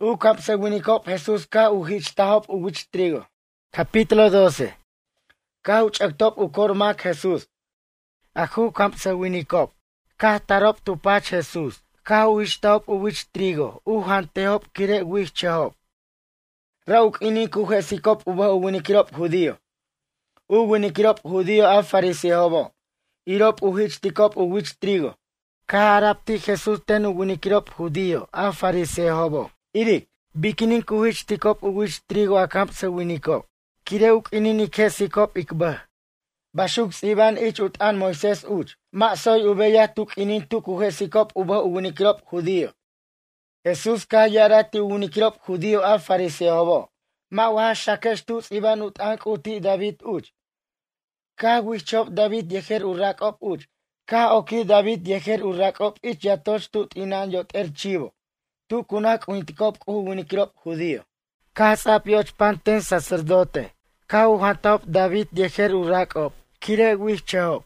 Ukap sewinikop Jesús ka uhichtahop uwich trigo. Capítulo 12. Ka uchaktop ukormak Jesús. Ahu kamp sewinikop. Ka tarop tupach Jesús. Ka uhichtahop uwich trigo. Uhantehop kire uhichahop. Rauk ini kuhesikop uba uwinikirop judío. Uwinikirop judío a fariseobo. Irop uhichtikop uwich trigo. Ka arapti Jesús ten uwinikirop judío a fariseobo. Irik, bikinin kuhichtikop uwich trigo a kamp sewinikop. Kireuk inini kesikop ikbah. Bashuk siban ich utan Moises uch. Ma soy ubeya tuk inin tuk uhesikop uba uwinikirop judío. Jesús ka yarati uwinikirop judío a fariseobo. Ma waha shakesh tu siban utank uti David uch. Ka wichop David yeher urakop uch. Ka oki David yeher urakop ich yatoch tut inan yot erchivo. Tu kunak uintikop uwinikirop judío. Ka sapioch panten sacerdote. Ka uhantop David yeher urakop. Kire wichahop.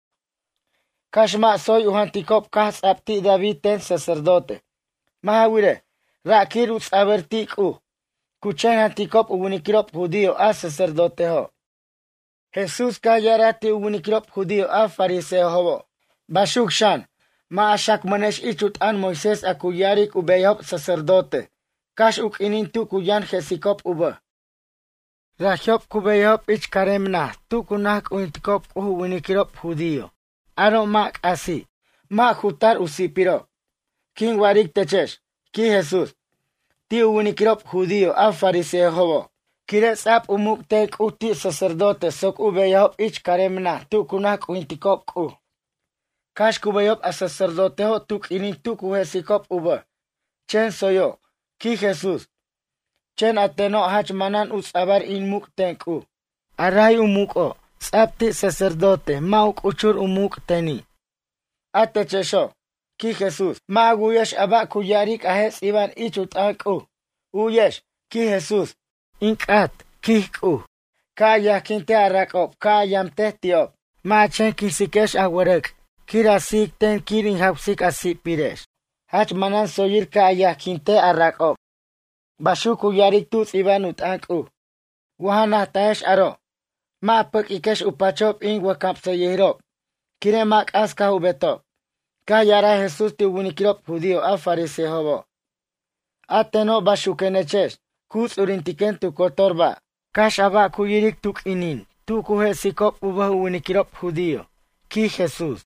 Kashma soy uhantikop ka sapti David ten sacerdote. Mahawire, rakir utsabertik Kuchen hantikop uwinikirop judío a sacerdote ho. Jesús ka yarati uwinikirop judío a fariseo hobo. Bashuk shan, ma ashak manesh ichut an Moises akuyarik ubeyhop sacerdote. Kash uk inintu kuyan jesikop uba. Rahyop kubeyhop ich karemna, tu kunak uintikop uwinikirop judío. Aro mak asi, ma jutar usipiro. King warik techesh, ki Jesús. Ti uwinikirop judío a fariseo hobo. Kire sap umuk tek uti sacerdote sok ubeyhop ich karemna, tu kunak uintikop Kash kubeyhop a sacerdote ho tuk inintu kuhesikop uba. Chen soyo, ki Jesús. Chen ateno hach manan usabar inmuk tenku. Aray umuko, sapti sacerdote, mauk uchur umuk teni. Ate chesho, ki Jesús. Ma uyesh aba kuyarik ahes iban ichut anku. Uyesh, ki Jesús. Inkat, kihku. Kaya kinte arakop, kayam tehtiop. Ma chen kisikesh awarek. Kirasik ten kirin hapsik asipiresh. Hach manan soyir kaya kinte arakop. Bashuku yarik tuz iban utanku. Wahana taesh aro. Ma pek ikesh upachop in wakap soyirop. Kire mak aska ubetop. Kayara Jesús ti uwinikirop judío a fariseobo. Ateno bashukenechesh. Kuz urintiken tu kotorba. Kash aba kuyirik tuk inin. Tu kuhesikop uba uwinikirop judío. Ki Jesús.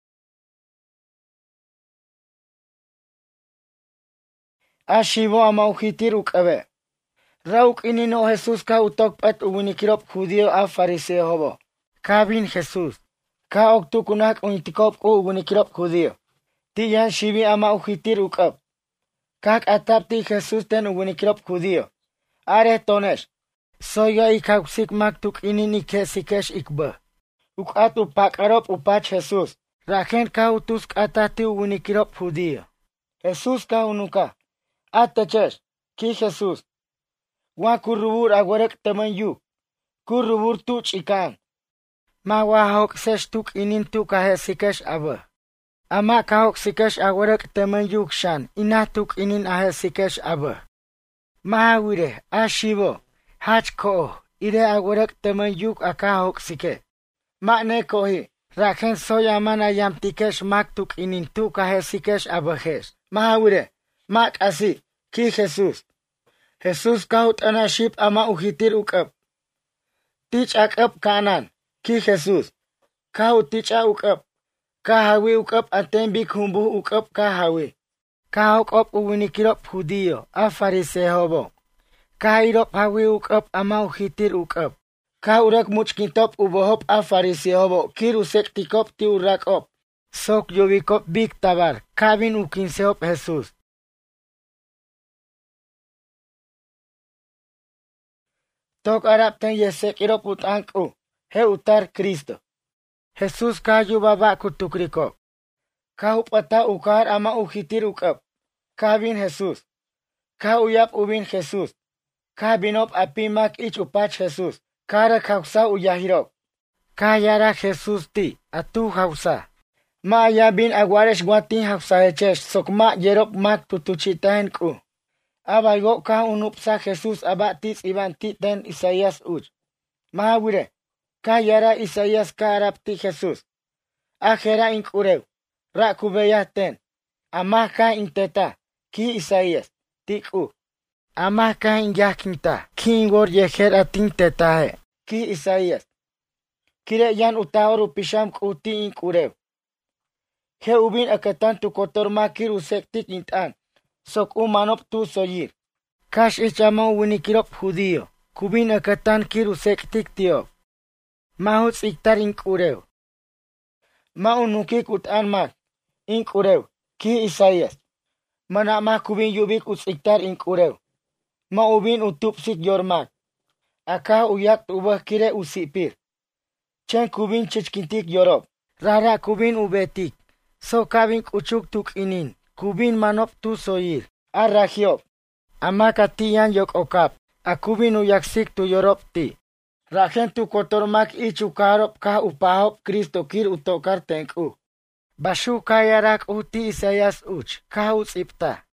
Ashivo ama uhitir ukabe. Rauk inino Jesús ka utok pat uwinikirop judío a fariseobo. Kabin Jesús. Ka ok kunak uintikop uwinikirop judío. Tiyan shibi ama uhitir ukab. Kak atapti Jesús ten uwinikirop judío. Are tonesh. Soya ikausik maktuk inini kesikesh ikba. Ukat upakarop upach Jesús. Rajen ka utusk atati uwinikirop judío. Jesús ka unuka. Atechesh, ki Jesús. Wa kurubur agwarek temanyu. Kurubur tuch ikan. Ma wahok sesh tuk inin tu kahesikesh aba. Ama kahok sikesh agwarek temanyuk shan. Ina tuk inin ahesikesh aba. Mahawire, ashivo. Hach ko, ire agwarek temanyuk akahok sike. Ma ne kohi. Raken soyaman ayam tikesh mak tuk inin tu kahesikesh abahesh. Mahawire. Mak asi, ki Jesús. Jesús kaut anaship ama uhitir ukab. Tich akab kanan, ki Jesús. Kaut ticha ukab. Kahawi ukab atembik humbu ukab kahawi. Kahok op uwinikirop judío, a fariseobo. Kahirop hawi ukab ama uhitir ukab. Kaurak muchkintop ubohop a fariseobo, kirusek tikop ti urak op. Sok yobikop bik tabar, kabin ukinseop Jesús. Tok arap ten yesek irop utanku. He utar Cristo. Jesús kayu baba kutukriko. Kahupata ukar ama uhitir ukab. Kabin Jesús. Ka uyap ubin Jesús. Kabinop apimak ich upach Jesús. Kara kausa uyahirop. Kayara Jesús ti atu hausa. Ma yabin agwaresh guatin hausa hechesh sokma yerop mak tutuchitahen ku. Abaygo ka unupsa Jesús abatis ibanti ten Isaías uch. Mahawire, ka yara Isaías ka arapti Jesús. Ajera inkureu, ra kubeya ten. Amah ka inteta, ki Isaías, tiku. Amah ka inyakinta, ki inwor yejer atin tetahe, ki Isaías. Kire yan utaoru pisham kuti inkureu. He ubin akatan tu kotor makir usektik intan. Sok umanop tu soyir. Kash ichama winikirop judío. Kubin akatan kiru sektik tio. Mahuts iktar inkureu. Ma unukik utan mak. Inkureu. Ki Isaías. Mana ma kubin yubik uts iktar inkureu. Ma ubin utupsik yormak. Aka uyak ubah kire usipir. Chen kubin chichkintik yorop. Rara kubin ubetik. So kabin uchuk tuk inin. Kubin manop tu soyir. Arrahiop. Amakatiyan yok okap. Akubin uyaksik tu yorop ti. Rajen tu kotormak ichukarop ka upahop Kristo kir utokar tenku. Bashu kayarak uti Isaías uch. Ka utsipta.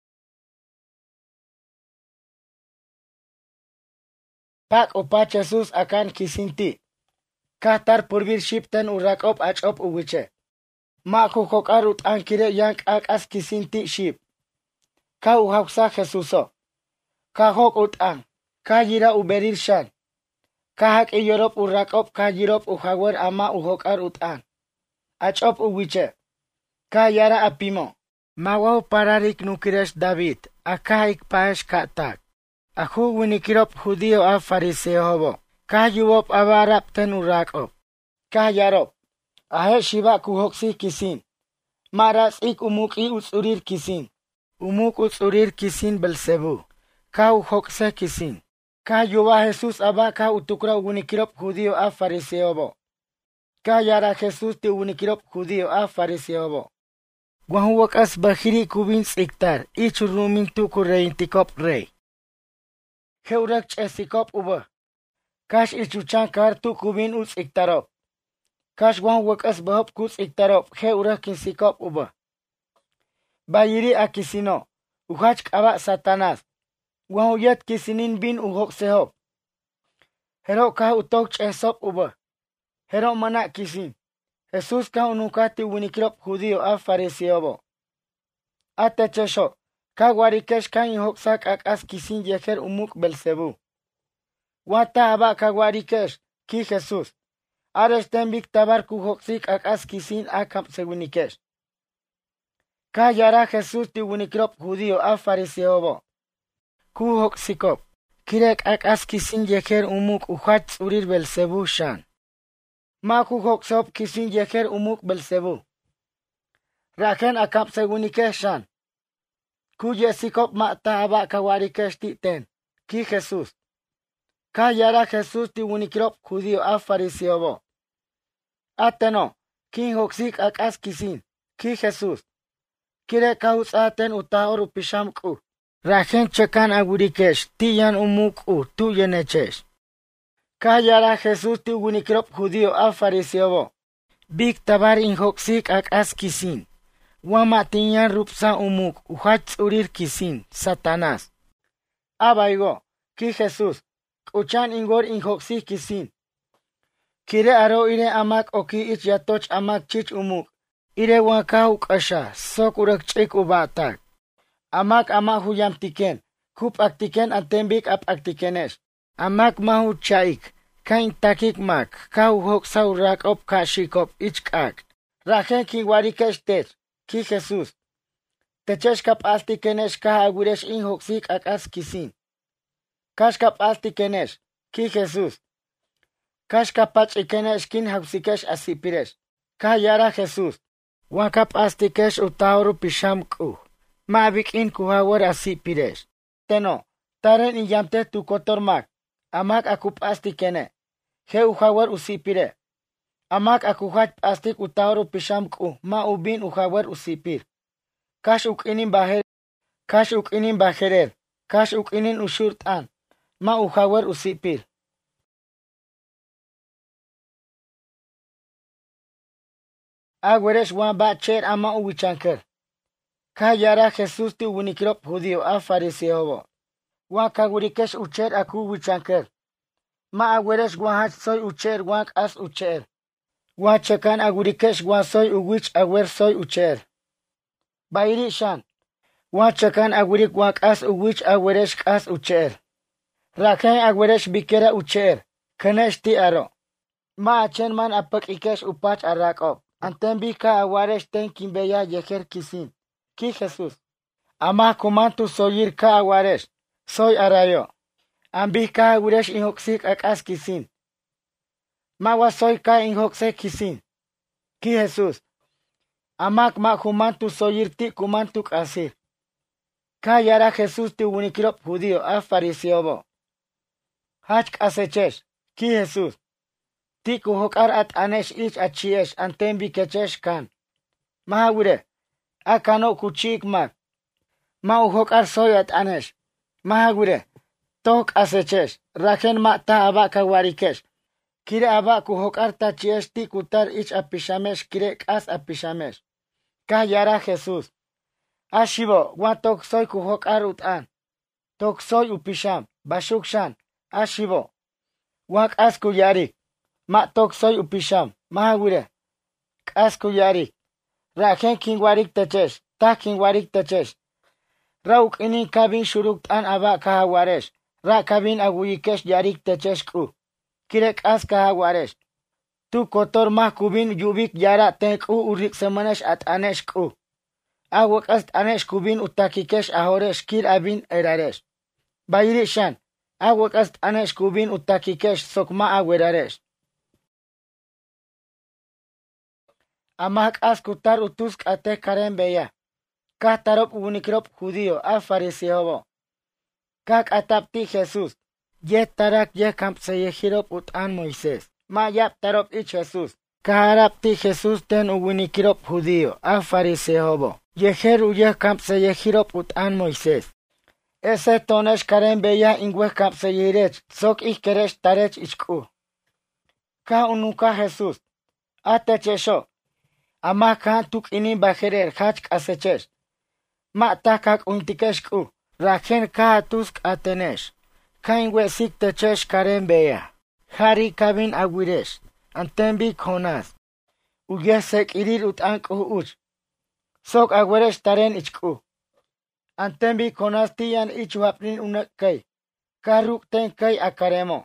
Pak opa Jesus akan kisinti. Kahtar purbir shipten urakop achop uwiche. Ma kukokar utan kire yank akas kisinti ship. Ka uhaksa Jesuso. Ka hok utan. Ka yira uberir shan. Ka hak iyorop urakop ka yirop uhawar ama uhokar utan. Achop uwiche. Ka yara apimo. Mawaw pararik nukiresh David. Aka ikpaesh katak. Aku winikirop judío a fariseo hobo. Ka yuwop abarap ten urakop. Ka yarop. Ahe shiva kuhoksi kisin. Maras ik umuk I utsurir kisin. Umuk utsurir kisin Belzebu. Ka uhokse kisin. Ka yuwa Jesus aba ka utukra winikirop judío a fariseo bo. Ka yara Jesus ti winikirop judío a fariseo bo. Wahuwakas bahiri kubin siktar. Ich rumin tuku reintikop rey. Heurak chesikop uba. Kash ichuchan kar tu kubin uts iktarop. Kash wan wakas bahop kuts iktarop. Heurak kinsikop uba. Bayiri akisino. Uhach kaba Satanas. Wan uyat kisinin bin uhok sehop. Hero ka utok chesop uba. Hero mana kisin. Jesus ka unukati winikirop judío a fariseo bo. Ate chesho. Ka warikesh ka inhoksak akas kisin yeker umuk Belzebu. Wata aba ka warikesh ki Jesus. Ares tembik tabar kuhoksik akas kisin akam se winikesh. Ka yara Jesus ti winikirop judío a fariseo bo. Kuhoksikop. Kirek akas kisin yeker umuk uhach urir Belzebu shan. Ma kuhoksop kisin yeker umuk Belzebu. Raken akam se winikesh shan. Kuyesikop mata aba kawarikesh ti ten. Ki Jesus. Ka yara Jesus ti winikirop judío a fariseo bo. Ateno. Kin hoksik akas kisin. Ki Jesus. Kire kauts aten utaor upisham ku. Rajen chekan agurikesh. Tiyan umuk tu yenechesh. Ka yara Jesus ti winikirop judío a fariseo bo. Big tabar in hoksik akas kisin. Wama tinyan rupsa umuk, uhach urir kisin, Satanás. Abaigo, ki Jesus, kuchan ingor inhoksi kisin. Kire aro ire amak oki ich yatoch amak chich umuk. Ire waka ukasha, sok urak chik ubatak. Amak huyam tiken, kup aktiken atembik ap aktikenesh. Amak mahu chaik, kain takik mak, ka uhoksa urak op kashikop ich kak. Rajen ki warikesh tech. Ki Jesus. Techesh kap alti kenesh ka aguresh in hoksik akas kisin. Kash kap alti kenesh. Ki Jesus. Kash kapach ikenesh kin haksikesh asipiresh. Ka yara Jesus. Wan kap astikesh utauru pisham ku. Maabik in kuhawar asipiresh. Teno. Taren in yamte tu kotormak. Amak akup astikene. He uhawar usipire. Amak akuhach astik utauru pisham ku ma ubin uhawar usipir. Kash ukinin baher. Kash ukinin baherer. Kash ukinin ushurtan. Ma uhawar usipir. Agweresh wan ba cher ama uwichanker. Kayara Jesús ti winikrop judío a fariseo. Wan kagurikesh ucher aku wichanker. Ma aweresh wan soy ucher wan as ucher. Wan chekan agurikesh wan soy uwich awer soy ucher. Bairi shan. Wan chekan agurik wan as uwich aweresh as ucher. Raken aweresh bikera ucher. Kenesh ti aro. Ma achen man apakikesh upach arakop. Anten bika awaresh ten kimbeya yeher kisin. Ki Jesús. Ama kumantu soyir ka awaresh. Soy arayo. Ambi ka awaresh inhoksik akas kisin. Mawa soy ka inhoksek kisin. Ki Jesús. Amak ma kumantu soyir ti kumantu asir. Ka yara Jesús ti unikrop judío a fariseo. Hach asechesh. Ki Jesús. Ti kuhokar at anesh ich achiesh anten bikechesh kan. Mahawire. Akano kuchik mak. Ma uhokar soy at anesh. Mahagure. Tok asechesh. Raken ma ta aba kawarikesh. Kire aba kuhokar ta chiesh ti kutar ich apishamesh kire kas apishamesh. Ka yara Jesús. Ashibo. Wan tok soy kuhokar utan. Tok soy upisham. Bashukshan. Ashibo. Wan kas kuyarik. Ma tok soy upisham. Mahagure. Kas kuyarik. Raken kingwarik techesh. Ta kingwarik techesh. Rauk inin kabin shuruk an aba kahawaresh. Ra kabin aguyikesh yarik techesh ku. Kirek as kahawaresh. Tu kotor mah kubin yubik yara ten ku urik semanesh at anesh ku. Awak ast anesh kubin utakikesh ahoresh kir abin eraresh. Bayiri shan. Awak ast anesh kubin utakikesh sokma aweraresh. Amak as kutar utusk ate karen beya. Kah tarop unikrop judío a fariseo. Kak atapti Jesús. Ye tarak ye kampse ye hirop utan Moisés. Ma yap tarop ich Jesús. Kaharapti Jesús ten unikrop judío a fariseo. Yeher uye kampse ye hirop utan Moisés. Ese tonesh karen beya ingwe kampse yirech. Sok ich keresh tarech ichku. Ka unuka Jesús. Atechesho. Ama kan tuk inin bajerer hach asechesh. Ma takak untikesh ku. Raken ka tusk atenesh. Kain wesik techesh karen beya. Hari kabin awiresh. Antembi konas. Ugesek irir utank uch. Sok aweresh taren ichku. Antembi konas tiyan ichuapnin unakay. Karuk ten kay akaremo.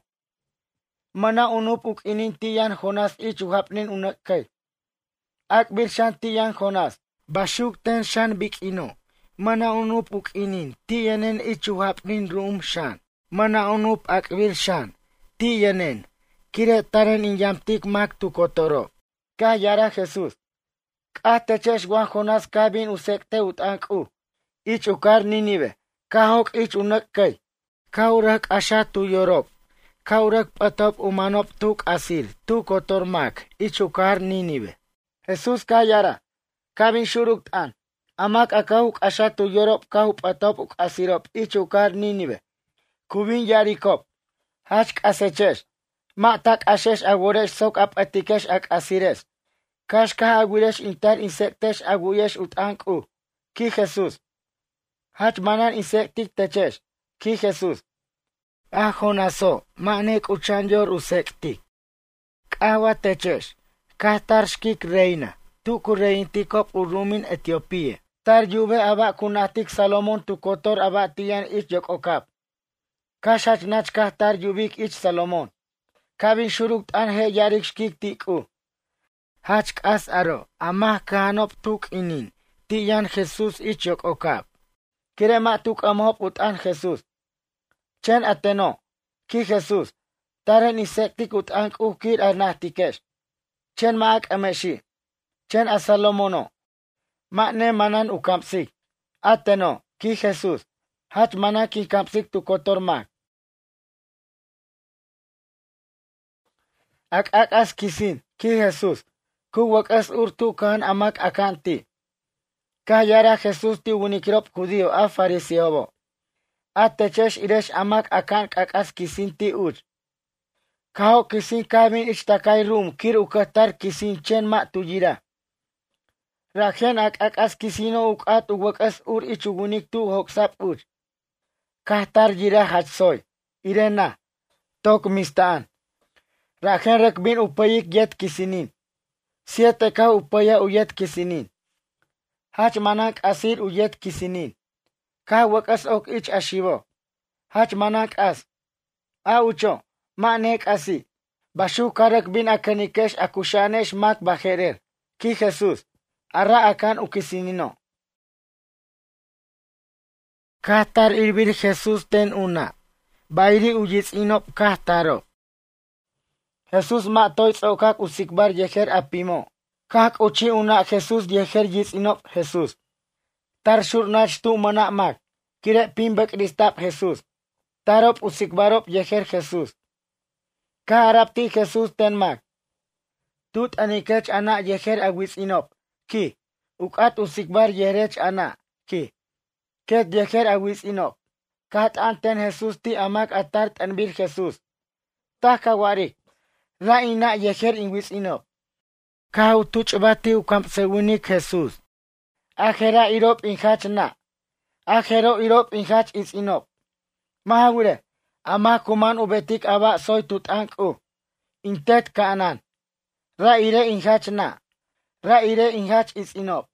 Mana unup uk inin tiyan honas ichuapnin unakay. Akbir shan tiyan honas. Bashuk ten shan bik ino. Mana unup uk inin. Tiyanen ichuhapnin rum shan. Mana unup akbir shan. Tiyanen. Kire taren inyamtik mak tu kotoro. Ka yara Jesús. Ka techesh wan honas kabin usekte utank u. Ich ukar Ninive. Ka hok ich unakkay. Ka urak asha tu yorop. Ka urak patop umanop tuk asir. Tu kotor mak. Ich ukar Ninive. Jesús ka yara. Kabin shuruk an. Amak akahuk asha tu yorop kahup atop uk asirop. Ich ukar Ninive. Kubin yarikop. Hachk asechesh. Ma tak ashesh aguresh sok ap atikesh ak asires. Kash ka aguresh intar insektesh aguyesh utank u. Ki Jesús. Hach manan insektik techesh. Ki Jesús. Ahonaso. Manek uchanyor usektik. Kawa techesh. Kahtar shkik reina. Tuku reintikop urumin Etiopie. Tar yuve aba kunatik Salomon tu kotor aba tiyan ich yok okap. Kashach nach kahtar yubik ich Salomon. Kabin shuruk an he yarik shkik tiku. Hach as aro. Amah kahanop tuk inin. Tiyan Jesús ich yok okap. Kirema tuk amhop utan Jesús. Chen ateno. Ki Jesús. Taren isektik utan ukir arnahtikesh. Chen maak ameshi. Chen a Salomono. Makne manan ukampsik. Ateno. Ki Jesús. Hach manan ki kampsik tu kotor mak. Ak as kisin. Ki Jesús. Ku wakas urtu kan amak akanti. Kayara Jesús ti unikrop judío a fariseo. Atechesh iresh amak akan as kisin ti uch. Kaho kisin kabin ich takay rum kir ukatar kisin chen ma tuyira. Rajen akas kisino ukat uwakas ichugunik tu hoksap uch. Kahtar jira hatsoy. Irena. Tok mistaan. Rajen rekbin upayik yet kisinin. 7 ka upaya uyet kisinin. Hach manak asir uyet kisinin. Ka wakas ok ich ashivo. Hach manak as. Ucho. Manek asi. Bashu karak bin akanikesh akushanesh mak bajerer. Ki Jesus. Arra akan ukisinino. Kahtar irbir Jesus ten una. Bairi uyitz inop kahtaro. Jesus matoy tsokak usikbar yeher apimo. Kak uchi una Jesus yeher yitz inop Jesus. Tar shurnach tu mana mak. Kire pimbek ristap Jesus. Tarop usikbarop yeher Jesus. Ka arapti Jesus ten mak. Tut anikech ana yeher awitz inop. Ki. Ukat usikbar yerech ana. Ki. Ket yeher awitz inop. Kat anten Jesus ti amak atart anbir Jesus. Taka warik. Ra ina yeher inwitz inop. Ka utuch bati ukampsewunik Jesus. Ajera irop inhach na. Ajero irop inhach is inop. Mahawire. Ama kuman ubetik aba soy tutank u. Intet kaanan. Ra ire inhach na. Ra ire inhach is inop.